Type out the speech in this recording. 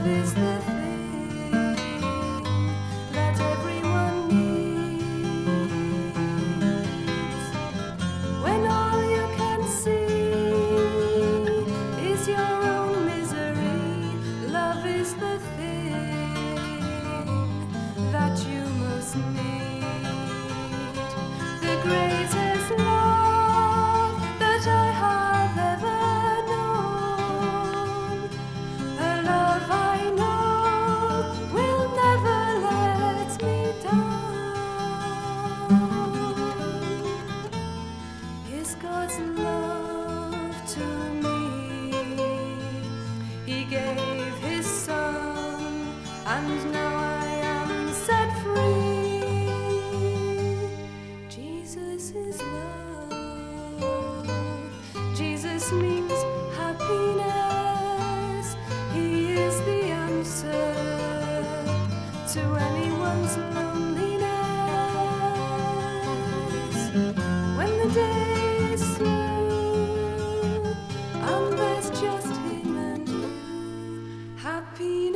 Love is the thing that everyone needs. When all you can see is your own misery, love is the thing that you must need. The greatest love that I have ever known, a love I know will never let me down, is God's love to me. He gave His Son, and now I am set free. Jesus is love. Jesus means happiness. He is the answer to anyone's loneliness. When the day is through and there's just Him and you, happiness